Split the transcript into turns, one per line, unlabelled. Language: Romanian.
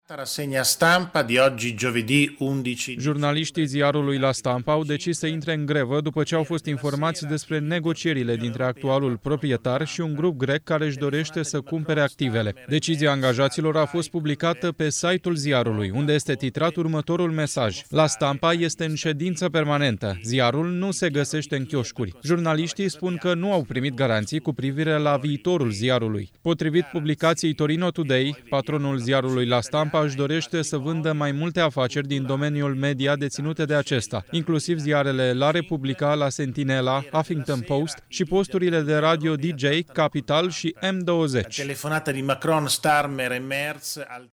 Rassegna stampa di oggi, giovedì 11.
Jurnaliștii ziarului La Stampa au decis să intre în grevă după ce au fost informați despre negocierile dintre actualul proprietar și un grup grec care își dorește să cumpere activele. Decizia angajaților a fost publicată pe site-ul ziarului, unde este titrat următorul mesaj: La Stampa este în ședință permanentă. Ziarul nu se găsește în chioșcuri. Jurnaliștii spun că nu au primit garanții cu privire la viitorul ziarului. Potrivit publicației Torino Today, patronul ziarului La Stampa își dorește să vândă mai multe afaceri din domeniul media deținute de acesta, inclusiv ziarele La Repubblica, La Sentinela, Huffington Post și posturile de radio DJ, Capital și M20.
Telefonata di Macron, Starmer e Merz.